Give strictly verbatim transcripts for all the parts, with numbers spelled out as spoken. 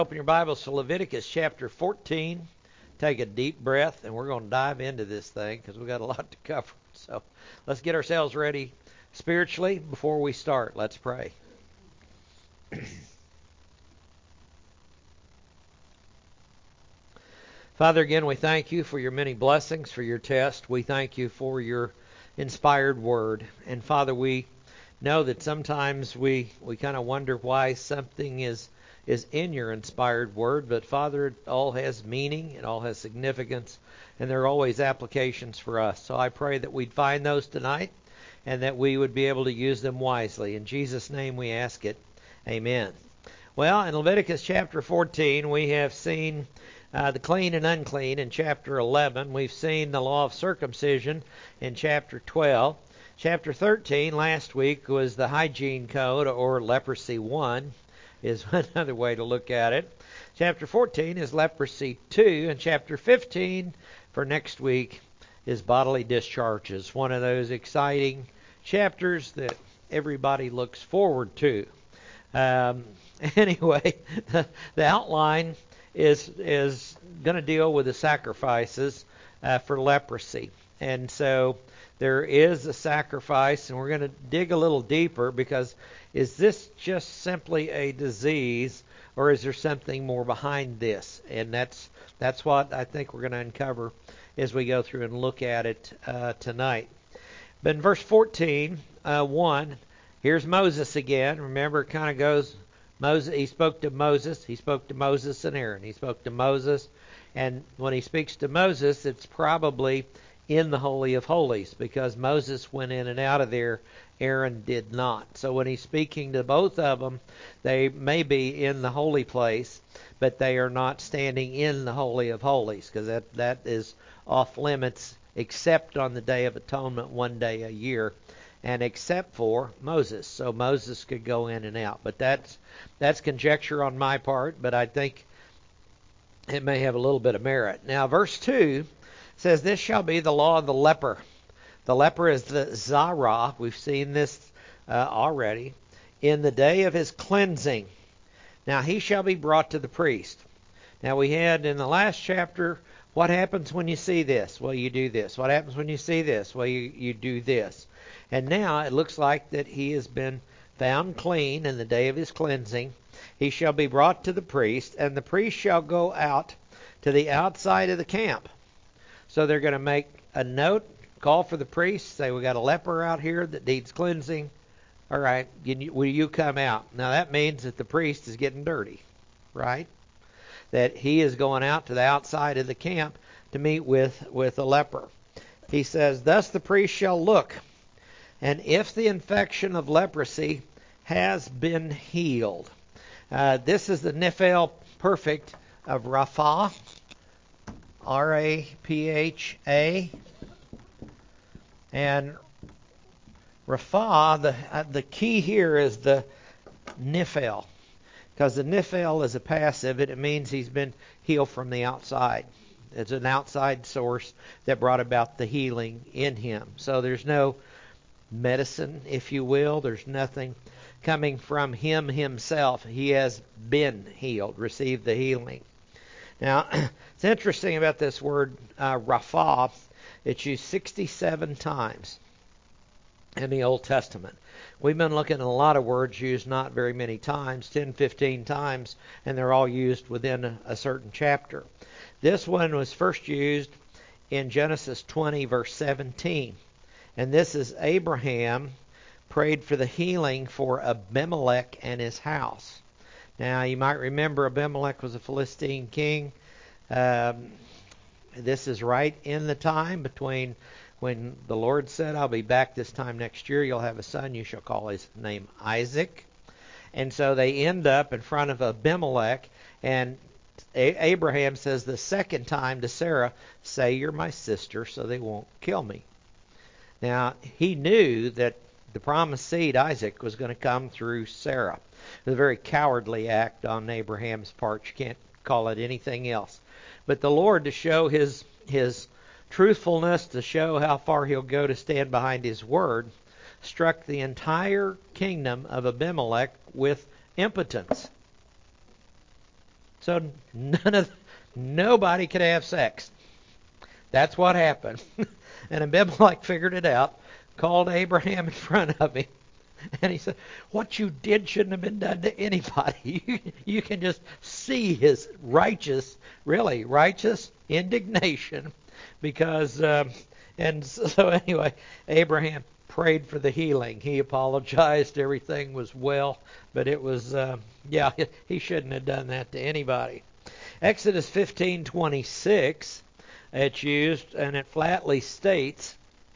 Open your Bibles to Leviticus chapter fourteen. Take a deep breath, and we're going to dive into this thing because we've got a lot to cover. So let's get ourselves ready spiritually before we start. Let's pray. Father, again, we thank you for your many blessings, for your test. We thank you for your inspired word. And Father, we know that sometimes we, we kind of wonder why something is is in your inspired word, but Father, it all has meaning, it all has significance, and there are always applications for us. So I pray that we'd find those tonight and that we would be able to use them wisely. In Jesus' name we ask it. Amen. Well, in Leviticus chapter fourteen, we have seen uh, the clean and unclean in chapter eleven. We've seen the law of circumcision in chapter twelve. Chapter thirteen last week was the hygiene code, or leprosy one. Is another way to look at it. Chapter fourteen is leprosy two, and chapter fifteen for next week is bodily discharges. One of those exciting chapters that everybody looks forward to. Um, anyway, the, the outline is is going to deal with the sacrifices uh, for leprosy, and so there is a sacrifice, and we're going to dig a little deeper because is this just simply a disease, or is there something more behind this? And that's that's what I think we're going to uncover as we go through and look at it uh, tonight. But in verse fourteen, uh, one, here's Moses again. Remember, it kind of goes, Moses. He spoke to Moses. He spoke to Moses and Aaron. He spoke to Moses, and when he speaks to Moses, it's probably in the Holy of Holies, because Moses went in and out of there, Aaron did not. So when he's speaking to both of them, they may be in the holy place, but they are not standing in the Holy of Holies, because that, that is off limits except on the Day of Atonement, one day a year, and except for Moses. So Moses could go in and out. But that's that's conjecture on my part, but I think it may have a little bit of merit. Now, verse two says, "This shall be the law of the leper." The leper is the Zara. We've seen this uh, already. "In the day of his cleansing. Now he shall be brought to the priest." Now we had in the last chapter, what happens when you see this? Well, you do this. What happens when you see this? Well, you, you do this. And now it looks like that he has been found clean in the day of his cleansing. He shall be brought to the priest, and the priest shall go out to the outside of the camp. So they're going to make a note, call for the priest, say, we got a leper out here that needs cleansing. All right, will you come out? Now that means that the priest is getting dirty, right? That he is going out to the outside of the camp to meet with, with a leper. He says, "Thus the priest shall look, and if the infection of leprosy has been healed." Uh, this is the Nephil perfect of Rapha. R A P H A. And Rapha, the uh, the key here is the Nephil, because the Nephil is a passive, and it means he's been healed from the outside. It's an outside source that brought about the healing in him. So there's no medicine, if you will. There's nothing coming from him himself. He has been healed, received the healing. Now, it's interesting about this word, uh, Rapha. It's used sixty-seven times in the Old Testament. We've been looking at a lot of words used not very many times, ten, fifteen times, and they're all used within a, a certain chapter. This one was first used in Genesis twenty, verse seventeen. And this is Abraham prayed for the healing for Abimelech and his house. Now, you might remember Abimelech was a Philistine king. Um, this is right in the time between when the Lord said, "I'll be back this time next year. You'll have a son. You shall call his name Isaac." And so they end up in front of Abimelech, and A- Abraham says the second time to Sarah, "Say you're my sister so they won't kill me." Now, he knew that the promised seed, Isaac, was going to come through Sarah. It was a very cowardly act on Abraham's part. You can't call it anything else. But the Lord, to show his his truthfulness, to show how far he'll go to stand behind his word, struck the entire kingdom of Abimelech with impotence. So none of nobody could have sex. That's what happened. And Abimelech figured it out, called Abraham in front of him, and he said, "What you did shouldn't have been done to anybody." You, you can just see his righteous, really righteous indignation, because, um, and so anyway, Abraham prayed for the healing. He apologized. Everything was well, but it was, uh, yeah, he shouldn't have done that to anybody. Exodus fifteen twenty-six, it's used, and it flatly states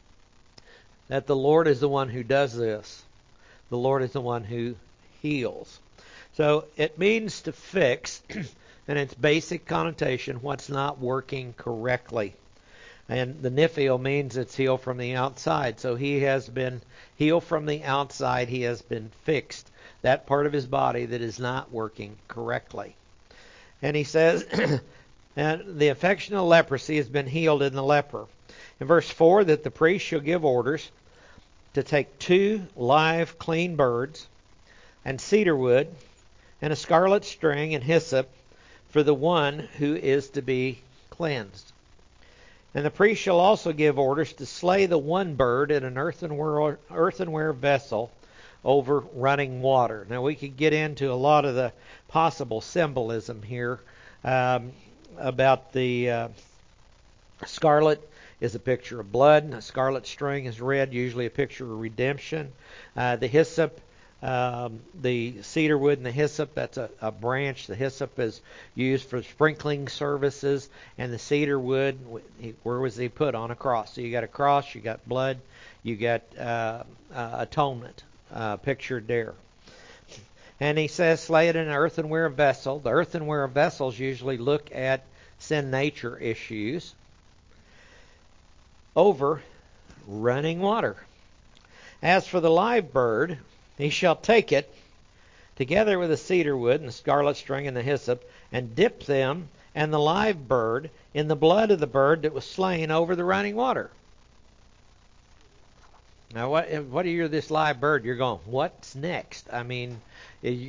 that the Lord is the one who does this. The Lord is the one who heals. So it means to fix, in its basic connotation, what's not working correctly. And the nephil means it's healed from the outside. So he has been healed from the outside. He has been fixed. That part of his body that is not working correctly. And he says, and the affection of leprosy has been healed in the leper. In verse four, that the priest shall give orders to take two live clean birds and cedar wood and a scarlet string and hyssop for the one who is to be cleansed. And the priest shall also give orders to slay the one bird in an earthenware, earthenware vessel over running water. Now we could get into a lot of the possible symbolism here um, about the uh, scarlet is a picture of blood, and a scarlet string is red, usually a picture of redemption. Uh, the hyssop, um, the cedar wood and the hyssop, that's a, a branch. The hyssop is used for sprinkling services, and the cedar wood, where was he put? On a cross. So you got a cross, you got blood, you got uh, uh, atonement uh, pictured there. And he says, slay it in an earthenware vessel. The earthenware vessels usually look at sin nature issues over running water. As for the live bird, he shall take it together with the cedar wood and the scarlet string and the hyssop, and dip them and the live bird in the blood of the bird that was slain over the running water. Now, what what do you hear this live bird? You're going, what's next? I mean, you,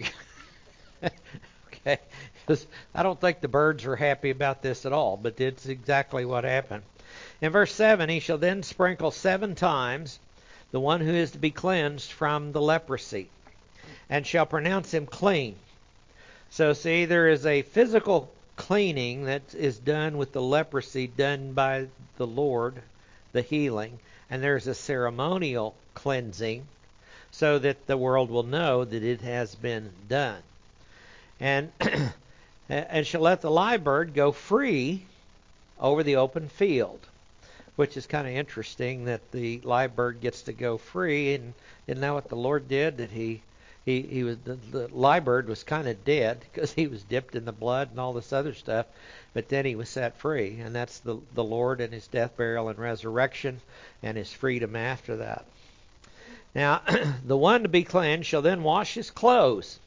okay, because I don't think the birds are happy about this at all, but it's exactly what happened. In verse seven, he shall then sprinkle seven times the one who is to be cleansed from the leprosy, and shall pronounce him clean. So see, there is a physical cleaning that is done with the leprosy done by the Lord, the healing, and there's a ceremonial cleansing so that the world will know that it has been done. And, and shall let the live bird go free over the open field, which is kind of interesting that the live bird gets to go free. And isn't that what the Lord did? That he he he was the, the live bird was kind of dead because he was dipped in the blood and all this other stuff, but then he was set free, and that's the the Lord and his death, burial, and resurrection, and his freedom after that. Now, the one to be cleansed shall then wash his clothes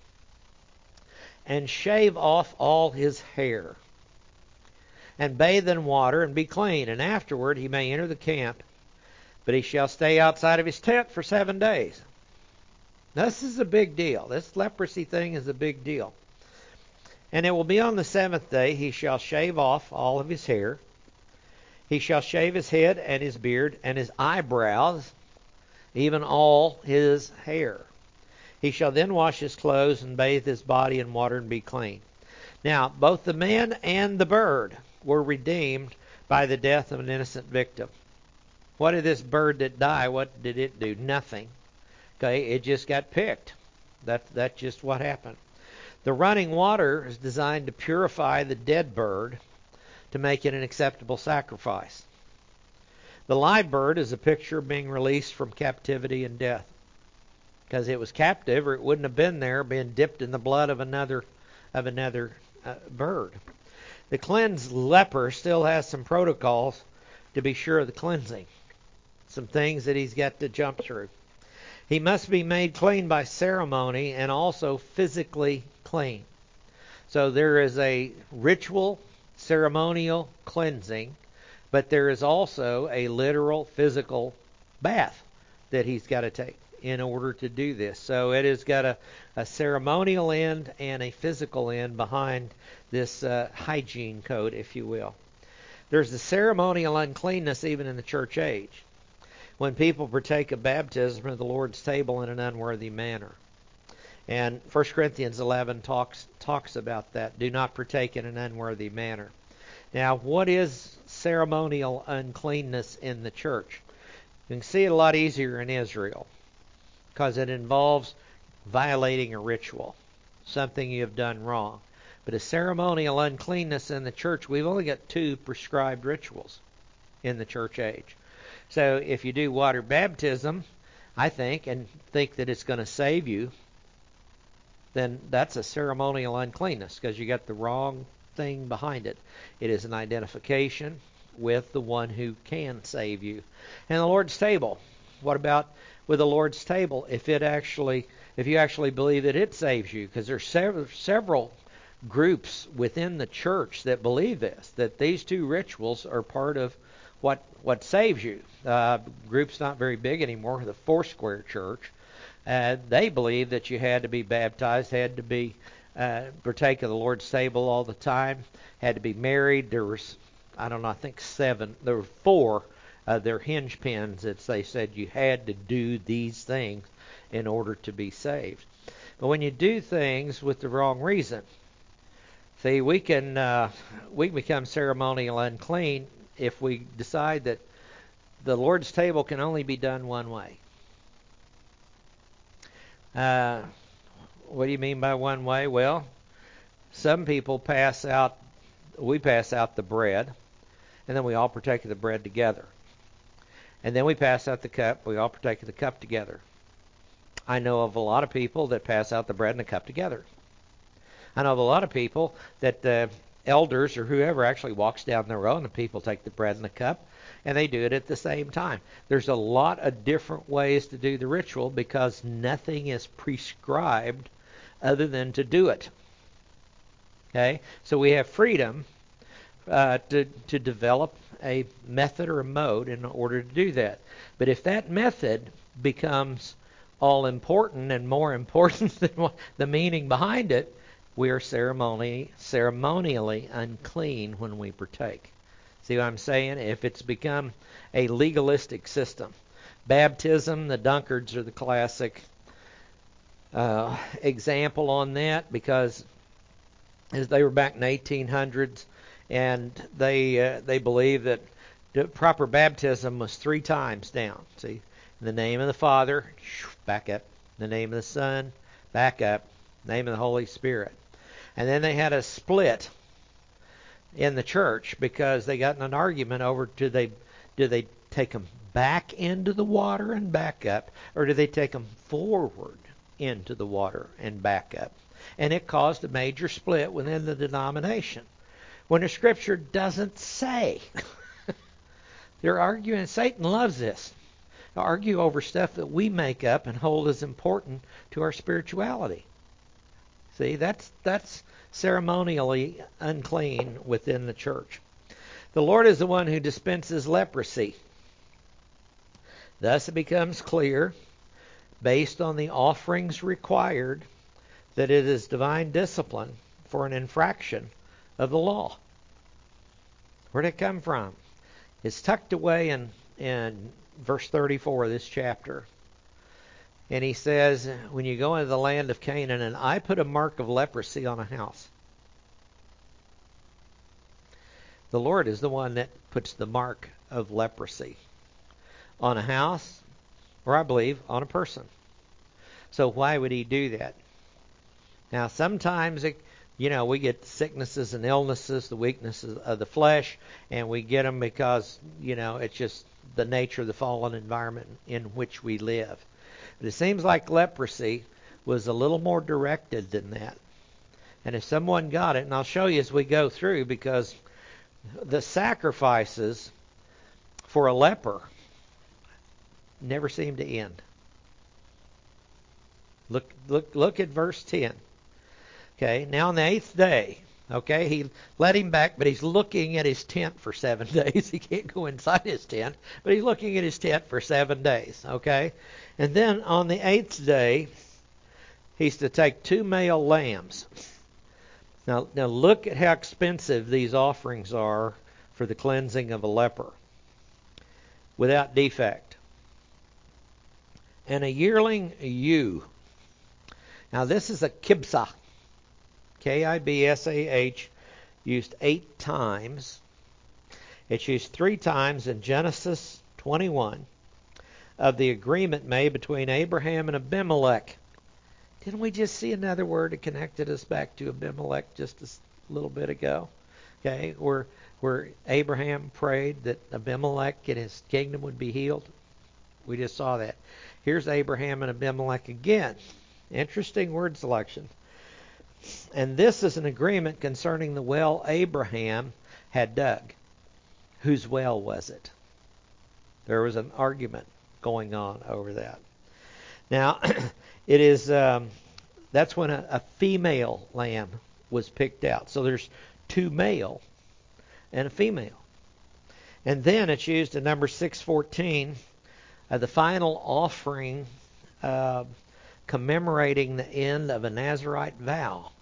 and shave off all his hair, and bathe in water, and be clean. And afterward he may enter the camp, but he shall stay outside of his tent for seven days. Now, this is a big deal. This leprosy thing is a big deal. And it will be on the seventh day he shall shave off all of his hair. He shall shave his head and his beard and his eyebrows, even all his hair. He shall then wash his clothes and bathe his body in water and be clean. Now, both the man and the bird were redeemed by the death of an innocent victim. What did this bird that died, what did it do? Nothing. Okay, it just got picked. That, that's just what happened. The running water is designed to purify the dead bird to make it an acceptable sacrifice. The live bird is a picture of being released from captivity and death, because it was captive, or it wouldn't have been there, being dipped in the blood of another of another uh, bird. The cleansed leper still has some protocols to be sure of the cleansing, some things that he's got to jump through. He must be made clean by ceremony and also physically clean. So there is a ritual, ceremonial cleansing, but there is also a literal physical bath that he's got to take. in order to do this. So it has got a, a ceremonial end and a physical end behind this uh, hygiene code, if you will. There's the ceremonial uncleanness even in the church age, when people partake of baptism or the Lord's table in an unworthy manner. And First Corinthians eleven talks talks about that. Do not partake in an unworthy manner. Now, what is ceremonial uncleanness in the church? You can see it a lot easier in Israel because it involves violating a ritual, something you have done wrong. But a ceremonial uncleanness in the church, we've only got two prescribed rituals in the church age. So if you do water baptism, I think, and think that it's going to save you, then that's a ceremonial uncleanness because you got the wrong thing behind it. It is an identification with the one who can save you. And the Lord's table. What about with the Lord's table if it actually, if you actually believe that it saves you? Because there's several, several groups within the church that believe this, that these two rituals are part of what what saves you. Uh, group's not very big anymore. The Foursquare Church. Uh, they believed that you had to be baptized, had to be uh, partake of the Lord's table all the time, had to be married. There was, I don't know, I think seven. There were four of uh, their hinge pins that they said you had to do these things in order to be saved. But when you do things with the wrong reason, see, we can uh, we can become ceremonial unclean if we decide that the Lord's table can only be done one way. Uh, what do you mean by one way? Well, some people pass out, we pass out the bread, and then we all partake of the bread together. And then we pass out the cup, we all partake of the cup together. I know of a lot of people that pass out the bread and the cup together. I know of a lot of people that the uh, elders or whoever actually walks down the row and the people take the bread and the cup, and they do it at the same time. There's a lot of different ways to do the ritual because nothing is prescribed other than to do it. Okay? So we have freedom uh, to, to develop a method or a mode in order to do that. But if that method becomes all important and more important than what the meaning behind it, we are ceremonially, ceremonially unclean when we partake. See what I'm saying? If it's become a legalistic system. Baptism, the Dunkards are the classic uh, example on that because as they were back in the eighteen hundreds and they uh, they believed that the proper baptism was three times down. See, in the name of the Father, back up. In the name of the Son, back up. In the name of the Holy Spirit. And then they had a split in the church because they got in an argument over do they do they take them back into the water and back up, or do they take them forward into the water and back up? And it caused a major split within the denomination when the Scripture doesn't say. They're arguing. Satan loves this. They argue over stuff that we make up and hold as important to our spirituality. See, that's that's ceremonially unclean within the church. The Lord is the one who dispenses leprosy. Thus it becomes clear, based on the offerings required, that it is divine discipline for an infraction of the law. Where did it come from? It's tucked away in, in verse thirty-four of this chapter. And he says, when you go into the land of Canaan, and I put a mark of leprosy on a house. The Lord is the one that puts the mark of leprosy on a house, or I believe on a person. So why would he do that? Now, sometimes, it, you know, we get sicknesses and illnesses, the weaknesses of the flesh, and we get them because, you know, it's just the nature of the fallen environment in which we live. But it seems like leprosy was a little more directed than that. And if someone got it, and I'll show you as we go through, because the sacrifices for a leper never seem to end. Look, look, look at verse ten. Okay, now on the eighth day, Okay, he led him back, but he's looking at his tent for seven days. He can't go inside his tent, but he's looking at his tent for seven days. Okay, and then on the eighth day, he's to take two male lambs. Now, now look at how expensive these offerings are for the cleansing of a leper, without defect. And a yearling ewe. Now this is a kibsah. K I B S A H, used eight times. It's used three times in Genesis twenty-one of the agreement made between Abraham and Abimelech. Didn't we just see another word that connected us back to Abimelech just a little bit ago? Okay, where where Abraham prayed that Abimelech and his kingdom would be healed. We just saw that. Here's Abraham and Abimelech again. Interesting word selection. And this is an agreement concerning the well Abraham had dug. Whose well was it? There was an argument going on over that. Now, it is um, that's when a, a female lamb was picked out. So there's two male and a female. And then it's used in number six fourteen, uh, the final offering uh, commemorating the end of a Nazirite vow.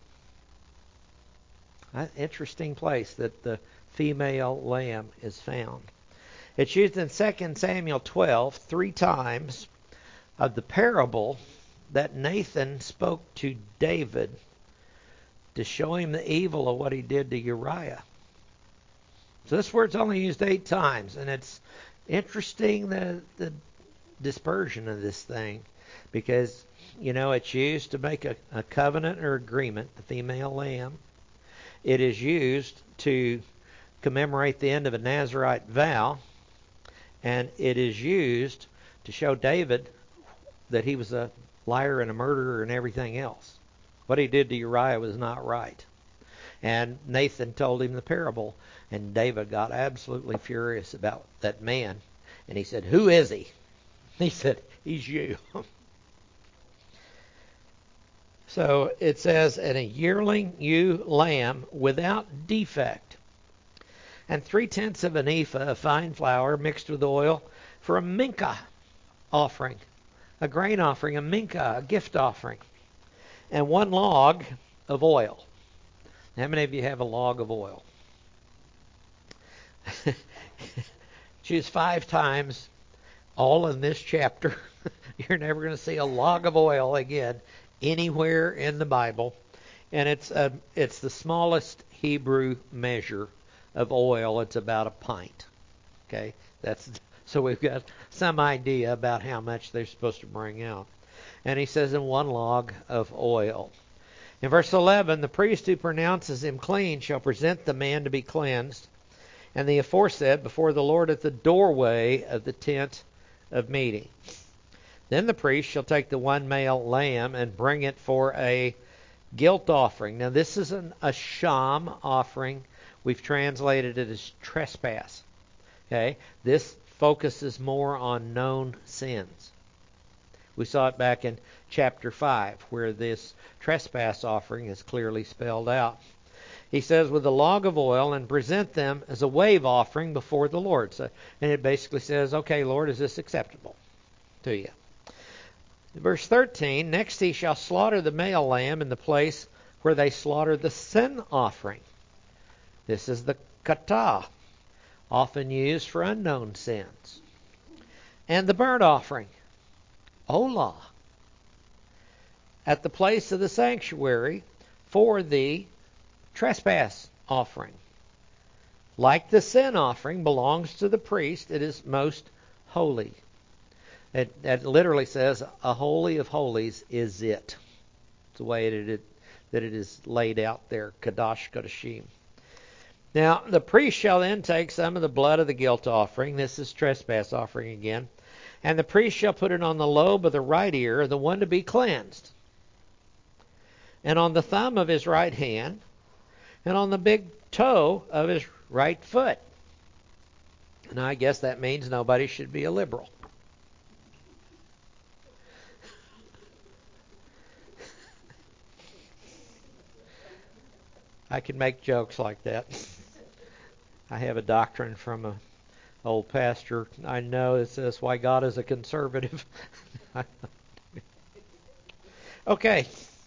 An interesting place that the female lamb is found. It's used in Second Samuel twelve three times of the parable that Nathan spoke to David to show him the evil of what he did to Uriah. So this word's only used eight times, and it's interesting the the dispersion of this thing, because you know it's used to make a, a covenant or agreement, the female lamb. It is used to commemorate the end of a Nazirite vow, and it is used to show David that he was a liar and a murderer and everything else. What he did to Uriah was not right. And Nathan told him the parable, and David got absolutely furious about that man. And he said, "Who is he?" He said, "He's you." So it says, "and a yearling ewe lamb without defect, and three-tenths of an ephah of fine flour mixed with oil for a mincha offering," a grain offering, a mincha, a gift offering, "and one log of oil." How many of you have a log of oil? Choose five times, all in this chapter. You're never going to see a log of oil again anywhere in the Bible. And it's a, it's the smallest Hebrew measure of oil. It's about a pint. Okay, that's so we've got some idea about how much they're supposed to bring out. And he says, "in one log of oil." In verse eleven, "the priest who pronounces him clean shall present the man to be cleansed, and the aforesaid before the Lord at the doorway of the tent of meeting. Then the priest shall take the one male lamb and bring it for a guilt offering." Now this is an, a sham offering. We've translated it as trespass. Okay, this focuses more on known sins. We saw it back in chapter five, where this trespass offering is clearly spelled out. He says, "with a log of oil, and present them as a wave offering before the Lord." So, and it basically says, "Okay, Lord, is this acceptable to you?" Verse thirteen, "next he shall slaughter the male lamb in the place where they slaughter the sin offering." This is the kata, often used for unknown sins. "And the burnt offering, olah, at the place of the sanctuary for the trespass offering. Like the sin offering belongs to the priest, it is most holy." It, it literally says, "a holy of holies is it." It's the way it, it, that it is laid out there, Kadash Kodashim. Now, the priest shall then take some of the blood of the guilt offering. This is trespass offering again. "And the priest shall put it on the lobe of the right ear of the one to be cleansed, and on the thumb of his right hand, and on the big toe of his right foot." Now, I guess that means nobody should be a liberal. I can make jokes like that. I have a doctrine from a old pastor I know that says why God is a conservative. Okay.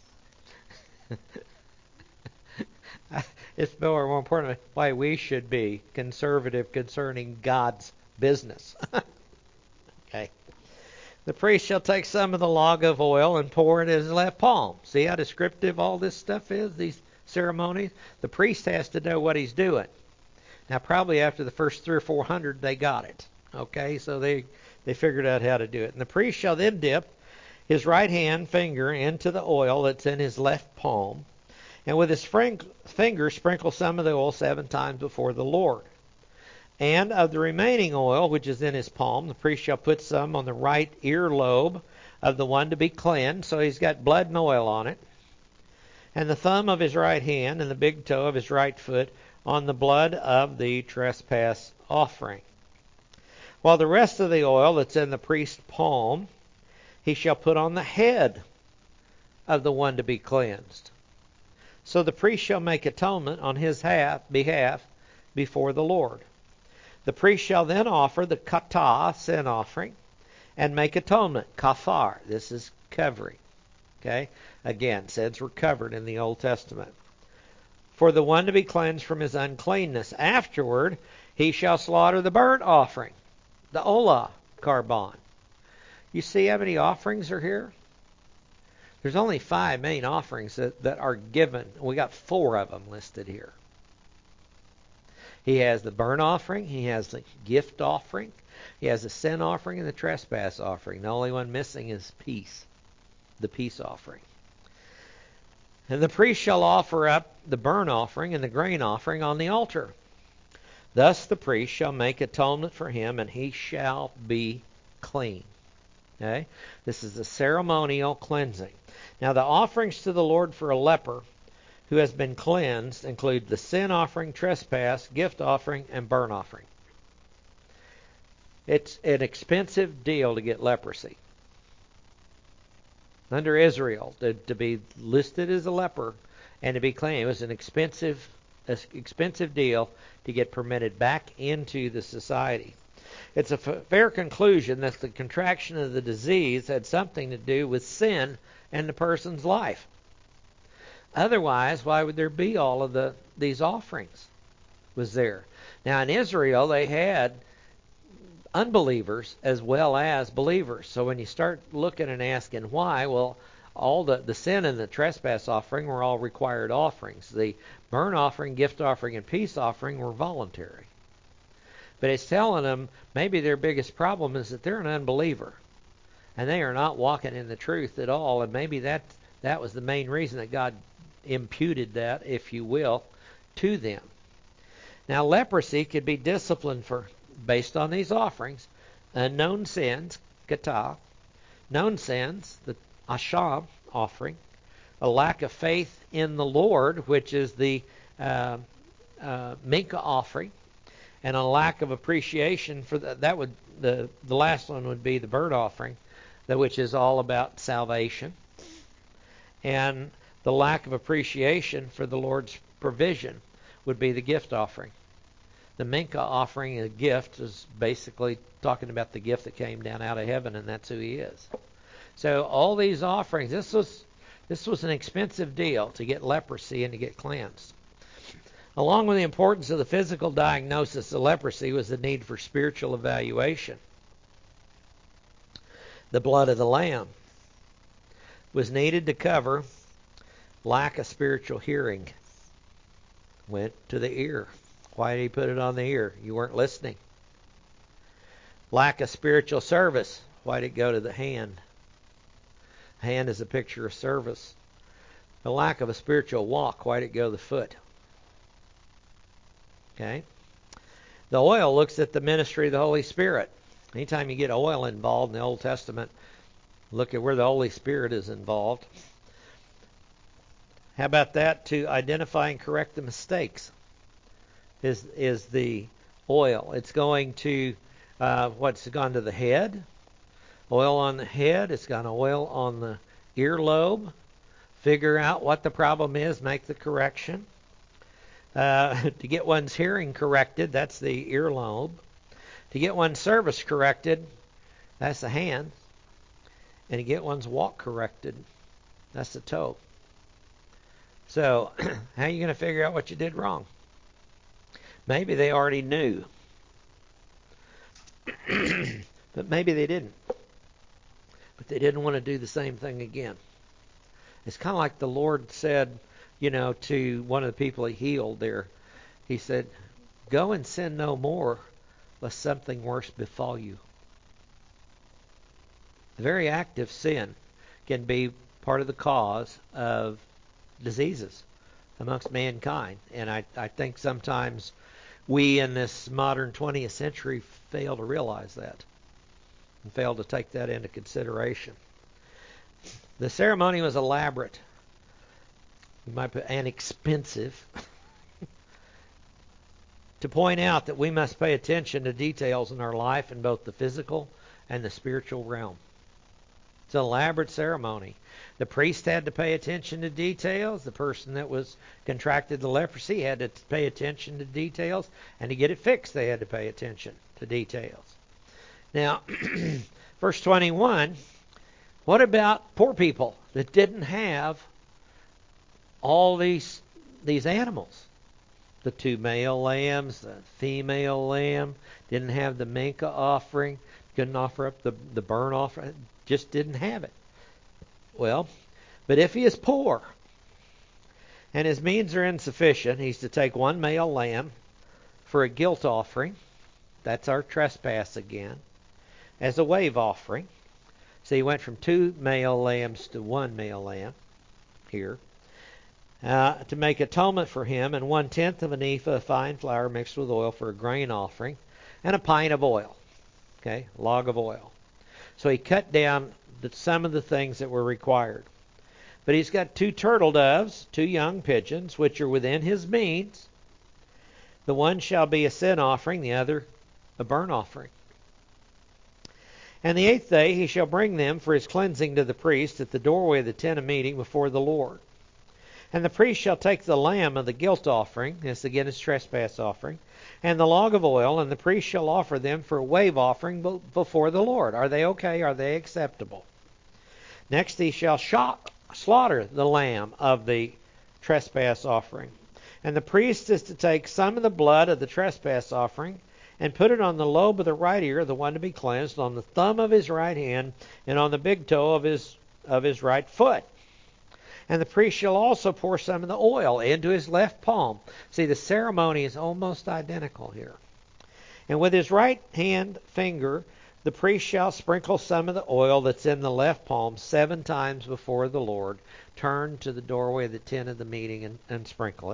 It's more, more important why we should be conservative concerning God's business. Okay. The priest shall take some of the log of oil and pour it in his left palm. See how descriptive all this stuff is, these ceremonies? The priest has to know what he's doing. Now, probably after the first three or four hundred, they got it. Okay, so they, they figured out how to do it. And the priest shall then dip his right hand finger into the oil that's in his left palm, and with his finger sprinkle some of the oil seven times before the Lord. And of the remaining oil which is in his palm, the priest shall put some on the right earlobe of the one to be cleansed, so he's got blood and oil on it, and the thumb of his right hand and the big toe of his right foot on the blood of the trespass offering. While the rest of the oil that's in the priest's palm, he shall put on the head of the one to be cleansed. So the priest shall make atonement on his half, behalf before the Lord. The priest shall then offer the kata, sin offering, and make atonement, kafar. This is covering. Okay? Again, sins were covered in the Old Testament. For the one to be cleansed from his uncleanness. Afterward, he shall slaughter the burnt offering, the olah carbon. You see how many offerings are here? There's only five main offerings that, that are given. We got four of them listed here. He has the burnt offering. He has the gift offering. He has the sin offering and the trespass offering. The only one missing is peace, the peace offering. And the priest shall offer up the burnt offering and the grain offering on the altar. Thus the priest shall make atonement for him, and he shall be clean. Okay? This is a ceremonial cleansing. Now the offerings to the Lord for a leper who has been cleansed include the sin offering, trespass, gift offering, and burnt offering. It's an expensive deal to get leprosy. Under Israel, to, to be listed as a leper and to be clean, it was an expensive, expensive deal to get permitted back into the society. It's a f- fair conclusion that the contraction of the disease had something to do with sin in the person's life. Otherwise, why would there be all of the these offerings? Was there. Now in Israel, they had unbelievers as well as believers. So when you start looking and asking why, well, all the, the sin and the trespass offering were all required offerings. The burnt offering, gift offering, and peace offering were voluntary. But it's telling them maybe their biggest problem is that they're an unbeliever. And they are not walking in the truth at all. And maybe that that was the main reason that God imputed that, if you will, to them. Now, leprosy could be disciplined for, based on these offerings, unknown sins, kata, known sins, the asham offering, a lack of faith in the Lord, which is the uh, uh, mincha offering, and a lack of appreciation for the, that would the the last one would be the burnt offering, that which is all about salvation, and the lack of appreciation for the Lord's provision would be the gift offering. The mincha offering, a gift, is basically talking about the gift that came down out of heaven, and that's who He is. So all these offerings, this was this was an expensive deal to get leprosy and to get cleansed. Along with the importance of the physical diagnosis of leprosy was the need for spiritual evaluation. The blood of the lamb was needed to cover lack of spiritual hearing. Went to the ear. Why did He put it on the ear? You weren't listening. Lack of spiritual service. Why did it go to the hand? Hand is a picture of service. The lack of a spiritual walk. Why did it go to the foot? Okay. The oil looks at the ministry of the Holy Spirit. Anytime you get oil involved in the Old Testament, look at where the Holy Spirit is involved. How about that? To identify and correct the mistakes is is the oil. It's going to, uh, what's gone to the head? Oil on the head. It's got oil on the earlobe. Figure out what the problem is. Make the correction. Uh, to get one's hearing corrected, that's the earlobe. To get one's service corrected, that's the hand. And to get one's walk corrected, that's the toe. So, how are you going to figure out what you did wrong? Maybe they already knew. But maybe they didn't. But they didn't want to do the same thing again. It's kind of like the Lord said, you know, to one of the people he healed there. He said, go and sin no more, lest something worse befall you. The very act of sin can be part of the cause of diseases amongst mankind. And I, I think sometimes we in this modern twentieth century fail to realize that and fail to take that into consideration. The ceremony was elaborate, you might put, and expensive, to point out that we must pay attention to details in our life in both the physical and the spiritual realm. It's an elaborate ceremony. The priest had to pay attention to details. The person that was contracted the leprosy had to pay attention to details. And to get it fixed, they had to pay attention to details. Now, verse twenty-one, what about poor people that didn't have all these these animals? The two male lambs, the female lamb, didn't have the mincha offering, couldn't offer up the, the burnt offering, just didn't have it. Well, but if he is poor and his means are insufficient, he's to take one male lamb for a guilt offering. That's our trespass again. As a wave offering. So he went from two male lambs to one male lamb here. Uh, to make atonement for him, and one-tenth of an ephah of fine flour mixed with oil for a grain offering, and a pint of oil. Okay, log of oil. So he cut down the, some of the things that were required. But he's got two turtle doves, two young pigeons, which are within his means. The one shall be a sin offering, the other a burnt offering. And the eighth day he shall bring them for his cleansing to the priest at the doorway of the tent of meeting before the Lord. And the priest shall take the lamb of the guilt offering, this again is trespass offering, and the log of oil, and the priest shall offer them for a wave offering before the Lord. Are they okay? Are they acceptable? Next he shall shot, slaughter the lamb of the trespass offering. And the priest is to take some of the blood of the trespass offering and put it on the lobe of the right ear of the one to be cleansed, on the thumb of his right hand, and on the big toe of his of his right foot. And the priest shall also pour some of the oil into his left palm. See, the ceremony is almost identical here. And with his right hand finger, the priest shall sprinkle some of the oil that's in the left palm seven times before the Lord. Turn to the doorway of the tent of the meeting and, and sprinkle it.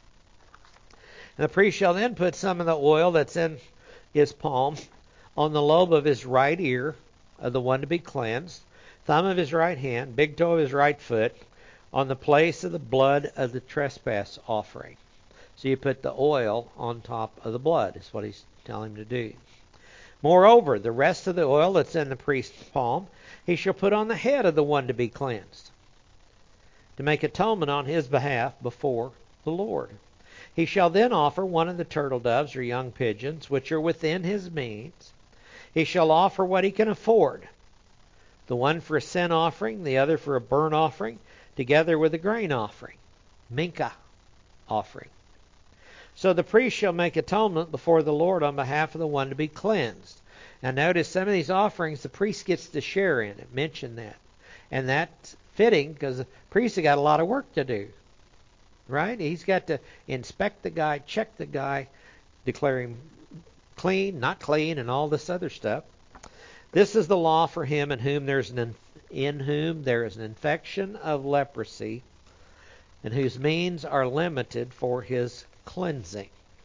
And the priest shall then put some of the oil that's in his palm on the lobe of his right ear of the one to be cleansed, thumb of his right hand, big toe of his right foot, on the place of the blood of the trespass offering. So you put the oil on top of the blood, is what he's telling him to do. Moreover, the rest of the oil that's in the priest's palm, he shall put on the head of the one to be cleansed, to make atonement on his behalf before the Lord. He shall then offer one of the turtle doves or young pigeons, which are within his means. He shall offer what he can afford, the one for a sin offering, the other for a burnt offering, together with a grain offering, mincha offering. So the priest shall make atonement before the Lord on behalf of the one to be cleansed. Now notice some of these offerings the priest gets to share in it. Mention that. And that's fitting because the priest has got a lot of work to do. Right? He's got to inspect the guy, check the guy, declare him clean, not clean, and all this other stuff. This is the law for him in whom there's an in whom there is an infection of leprosy, and whose means are limited for his cleansing.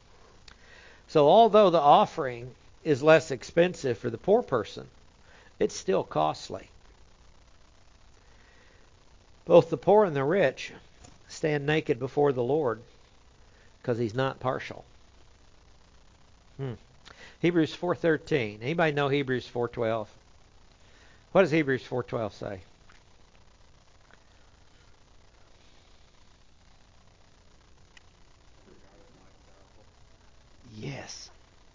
So although the offering is less expensive for the poor person, it's still costly. Both the poor and the rich stand naked before the Lord because he's not partial. Hmm. Hebrews four thirteen. Anybody know Hebrews four twelve? What does Hebrews four twelve say? Yes.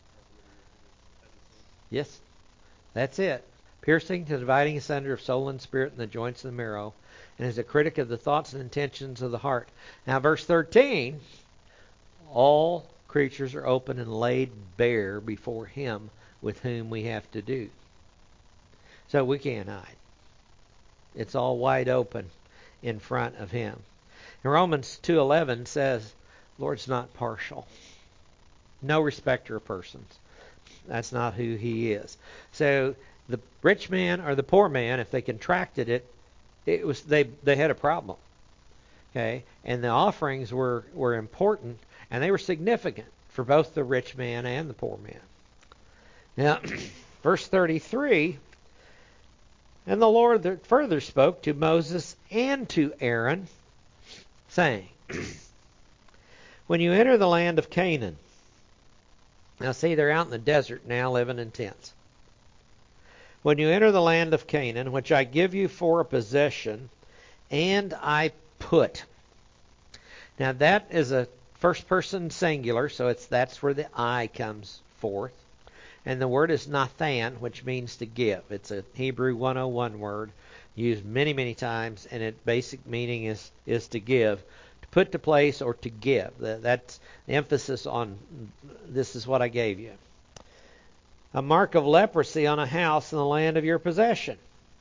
Yes. That's it. Piercing to dividing asunder of soul and spirit and the joints and the marrow, and is a critic of the thoughts and intentions of the heart. Now, verse thirteen, all creatures are open and laid bare before him with whom we have to do. So we can't hide. It's all wide open in front of him. And Romans two eleven says, Lord's not partial. No respecter of persons. That's not who he is. So the rich man or the poor man, if they contracted it, it was they they had a problem. Okay? And the offerings were, were important, and they were significant for both the rich man and the poor man. Now, verse thirty-three, and the Lord further spoke to Moses and to Aaron, saying, when you enter the land of Canaan, now see, they're out in the desert now living in tents. When you enter the land of Canaan, which I give you for a possession, and I put. Now that is a first person singular, so it's that's where the I comes forth. And the word is nathan, which means to give. It's a Hebrew one oh one word used many, many times, and its basic meaning is, is to give, to put to place, or to give. That's the emphasis on this is what I gave you. A mark of leprosy on a house in the land of your possession.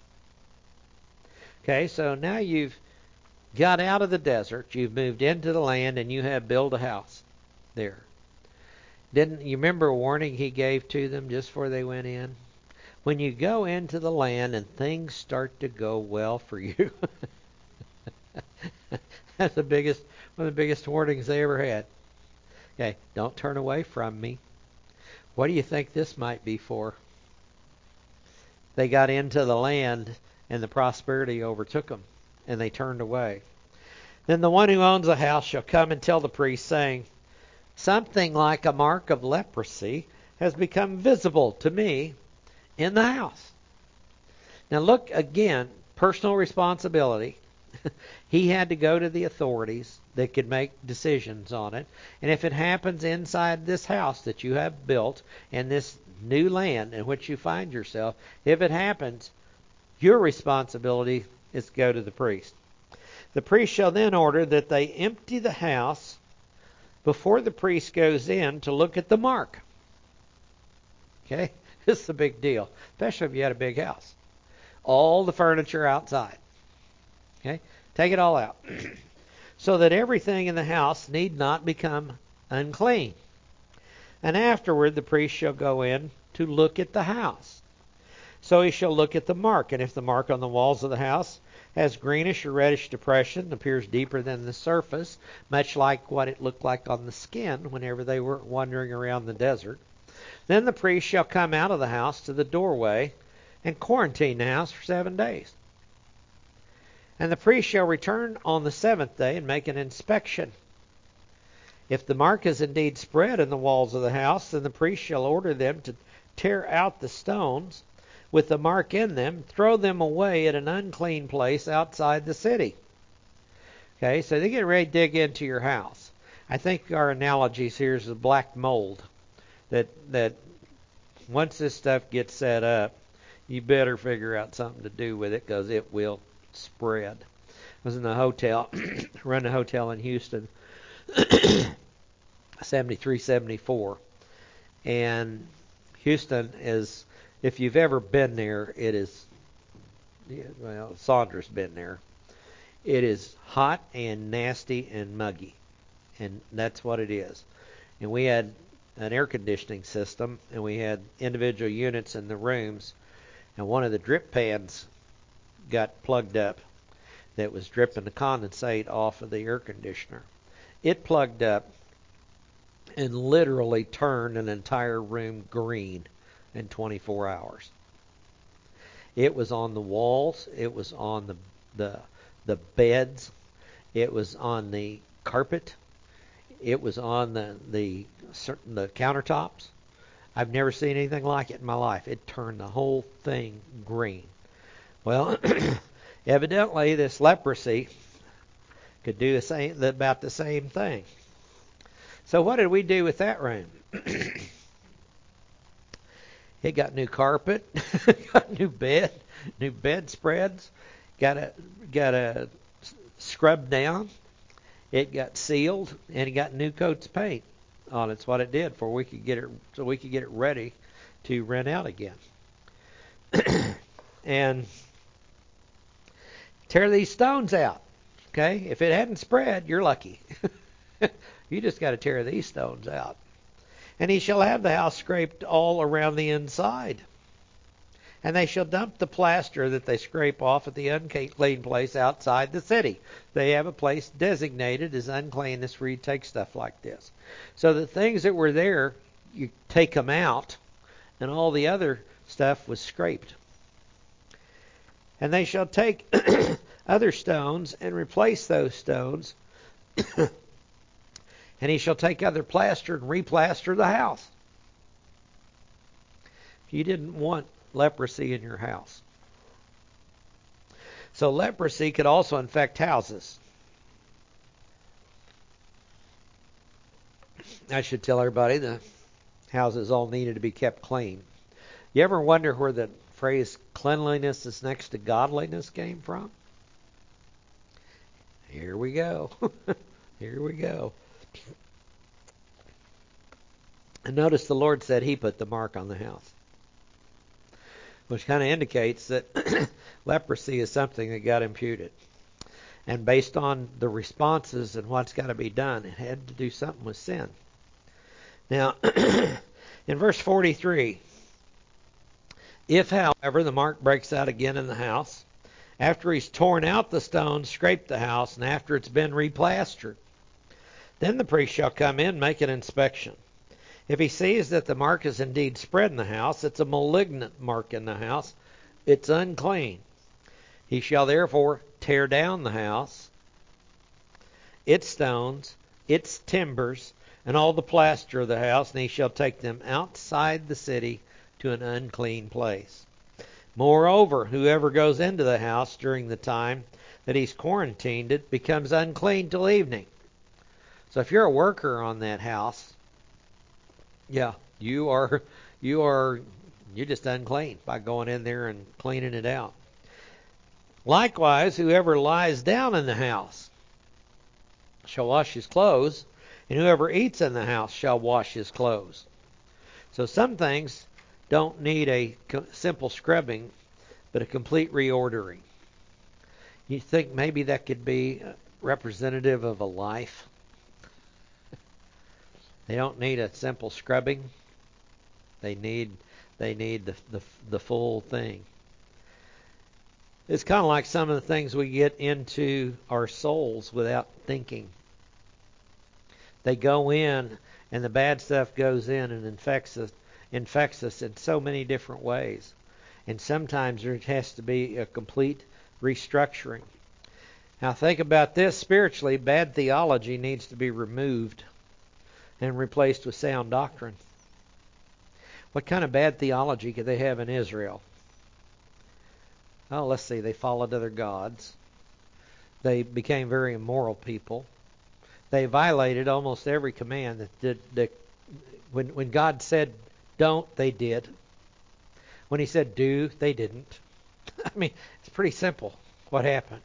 Okay, so now you've got out of the desert, you've moved into the land, and you have built a house there. Didn't you remember a warning he gave to them just before they went in? When you go into the land and things start to go well for you, that's the biggest, one of the biggest warnings they ever had. Okay, don't turn away from me. What do you think this might be for? They got into the land and the prosperity overtook them, and they turned away. Then the one who owns a house shall come and tell the priest, saying, something like a mark of leprosy has become visible to me in the house. Now look again, personal responsibility. He had to go to the authorities that could make decisions on it. And if it happens inside this house that you have built in this new land in which you find yourself, if it happens, your responsibility is to go to the priest. The priest shall then order that they empty the house before the priest goes in to look at the mark. Okay? This is a big deal, especially if you had a big house. All the furniture outside. Okay? Take it all out. So that everything in the house need not become unclean. And afterward the priest shall go in to look at the house. So he shall look at the mark, and if the mark on the walls of the house has greenish or reddish depression, appears deeper than the surface, much like what it looked like on the skin whenever they were wandering around the desert, then the priest shall come out of the house to the doorway and quarantine the house for seven days. And the priest shall return on the seventh day and make an inspection. If the mark is indeed spread in the walls of the house, then the priest shall order them to tear out the stones with the mark in them, throw them away at an unclean place outside the city. Okay, so they get ready to dig into your house. I think our analogies here is the black mold. That that once this stuff gets set up, you better figure out something to do with it because it will spread. I was in the hotel, run a hotel in Houston, seventy-three, seventy-four. And Houston is, if you've ever been there, it is, well, Sandra's been there. It is hot and nasty and muggy. And that's what it is. And we had an air conditioning system, and we had individual units in the rooms, and one of the drip pans got plugged up that was dripping the condensate off of the air conditioner. It plugged up and literally turned an entire room green in twenty-four hours. It was on the walls, it was on the the the beds, it was on the carpet, it was on the the certain the countertops. I've never seen anything like it in my life. It turned the whole thing green. Well, evidently this leprosy could do the same, about the same thing. So what did we do with that room? It got new carpet, got new bed, new bedspreads, got a got a scrubbed down. It got sealed, and it got new coats of paint on it. It's what it did for we could get it so we could get it ready to rent out again. And tear these stones out. Okay, if it hadn't spread, you're lucky. You just got to tear these stones out. And he shall have the house scraped all around the inside. And they shall dump the plaster that they scrape off at the unclean place outside the city. They have a place designated as uncleanness where you take stuff like this. So the things that were there, you take them out, and all the other stuff was scraped. And they shall take other stones and replace those stones. And he shall take other plaster and replaster the house. You didn't want leprosy in your house. So leprosy could also infect houses. I should tell everybody the houses all needed to be kept clean. You ever wonder where the phrase cleanliness is next to godliness came from? Here we go. Here we go. And notice the Lord said he put the mark on the house, which kind of indicates that leprosy is something that got imputed. And based on the responses and what's got to be done, it had to do something with sin. Now, in verse forty-three, if, however, the mark breaks out again in the house, after he's torn out the stones, scraped the house, and after it's been replastered, then the priest shall come in and make an inspection. If he sees that the mark is indeed spread in the house, it's a malignant mark in the house, it's unclean. He shall therefore tear down the house, its stones, its timbers, and all the plaster of the house, and he shall take them outside the city to an unclean place. Moreover, whoever goes into the house during the time that he's quarantined it becomes unclean till evening. So if you're a worker on that house, yeah, you are you are you're just unclean by going in there and cleaning it out. Likewise, whoever lies down in the house shall wash his clothes, and whoever eats in the house shall wash his clothes. So some things don't need a simple scrubbing, but a complete reordering. You think maybe that could be representative of a life? They don't need a simple scrubbing. They need they need the the, the full thing. It's kind of like some of the things we get into our souls without thinking. They go in, and the bad stuff goes in and infects us, infects us in so many different ways. And sometimes there has to be a complete restructuring. Now think about this spiritually. Bad theology needs to be removed and replaced with sound doctrine. What kind of bad theology could they have in Israel? Oh, let's see. They followed other gods. They became very immoral people. They violated almost every command that did. That when when God said don't, they did. When He said do, they didn't. I mean, it's pretty simple. What happened?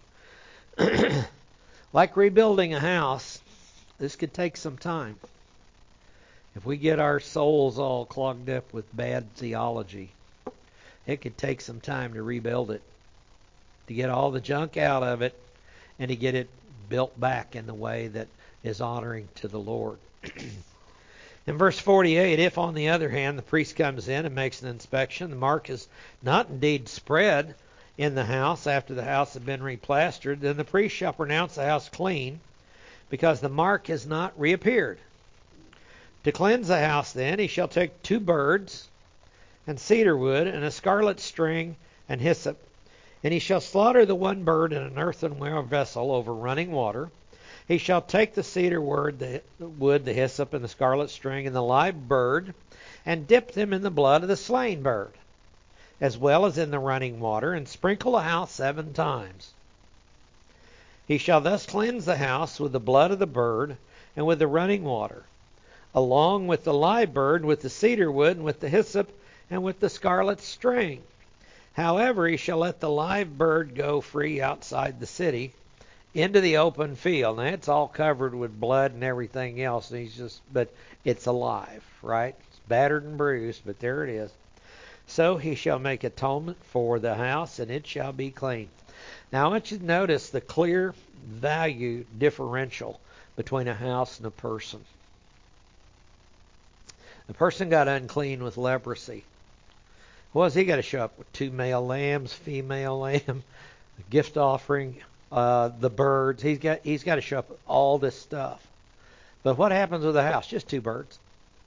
Like rebuilding a house, this could take some time. If we get our souls all clogged up with bad theology, it could take some time to rebuild it, to get all the junk out of it, and to get it built back in the way that is honoring to the Lord. In verse forty-eight, if on the other hand the priest comes in and makes an inspection, the mark is not indeed spread in the house after the house has been replastered, then the priest shall pronounce the house clean, because the mark has not reappeared. To cleanse the house then, he shall take two birds, and cedar wood, and a scarlet string, and hyssop. And he shall slaughter the one bird in an earthenware vessel over running water. He shall take the cedar wood, the wood, the hyssop, and the scarlet string, and the live bird, and dip them in the blood of the slain bird, as well as in the running water, and sprinkle the house seven times. He shall thus cleanse the house with the blood of the bird, and with the running water, along with the live bird, with the cedar wood, and with the hyssop, and with the scarlet string. However, he shall let the live bird go free outside the city into the open field. Now, it's all covered with blood and everything else. And he's just, but it's alive, right? It's battered and bruised, but there it is. So he shall make atonement for the house, and it shall be clean. Now, I want you to notice the clear value differential between a house and a person. The person got unclean with leprosy. What has he got to show up with? Two male lambs, female lamb, a gift offering, uh, the birds. He's got he's got to show up with all this stuff. But what happens with a house? Just two birds.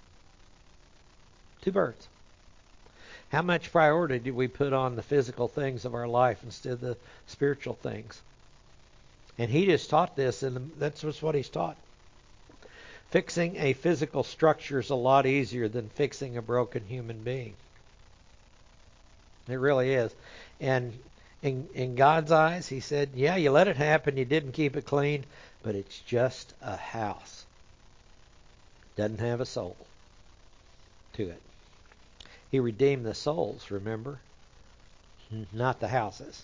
Two birds. How much priority do we put on the physical things of our life instead of the spiritual things? And he just taught this, and that's just what he's taught. Fixing a physical structure is a lot easier than fixing a broken human being. It really is. And in, in God's eyes, he said, yeah, you let it happen, you didn't keep it clean, but it's just a house. Doesn't have a soul to it. He redeemed the souls, remember? Not the houses.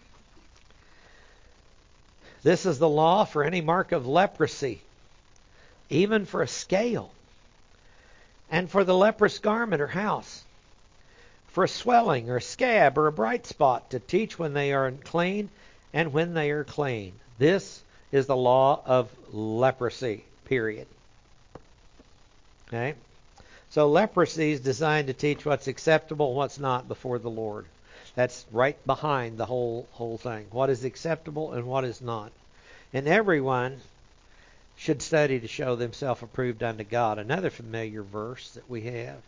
This is the law for any mark of leprosy, even for a scale, and for the leprous garment or house, for a swelling or a scab or a bright spot, to teach when they are unclean and when they are clean. This is the law of leprosy, period. Okay? So leprosy is designed to teach what's acceptable and what's not before the Lord. That's right behind the whole whole thing. What is acceptable and what is not. And everyone should study to show themselves approved unto God. Another familiar verse that we have.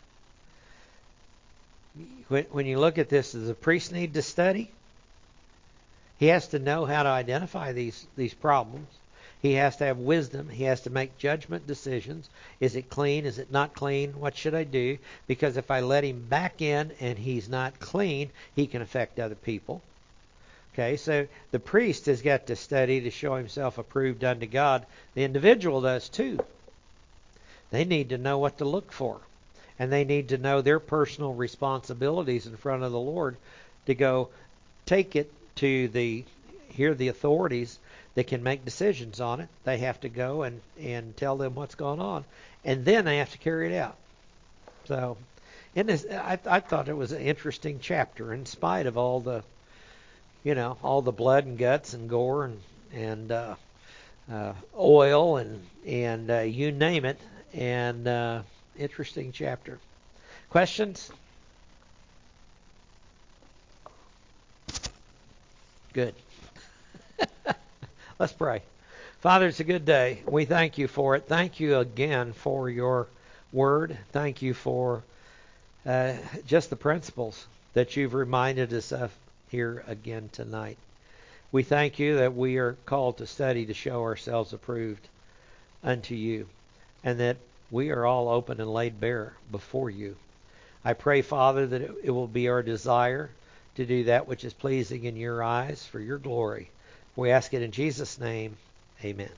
When, when you look at this, does the priest need to study? He has to know how to identify these, these problems. He has to have wisdom. He has to make judgment decisions. Is it clean? Is it not clean? What should I do? Because if I let him back in and he's not clean, he can affect other people. Okay, so the priest has got to study to show himself approved unto God. The individual does too. They need to know what to look for. And they need to know their personal responsibilities in front of the Lord to go take it to the, here the authorities that can make decisions on it. They have to go and, and tell them what's going on. And then they have to carry it out. So in this, I, I thought it was an interesting chapter in spite of all the, you know, all the blood and guts and gore and, and uh, uh, oil and, and uh, you name it. And uh, interesting chapter. Questions? Good. Let's pray. Father, it's a good day. We thank you for it. Thank you again for your word. Thank you for uh, just the principles that you've reminded us of here again tonight. We thank you that we are called to study to show ourselves approved unto you, and that we are all open and laid bare before you. I pray, Father, that it will be our desire to do that which is pleasing in your eyes for your glory. We ask it in Jesus' name. Amen.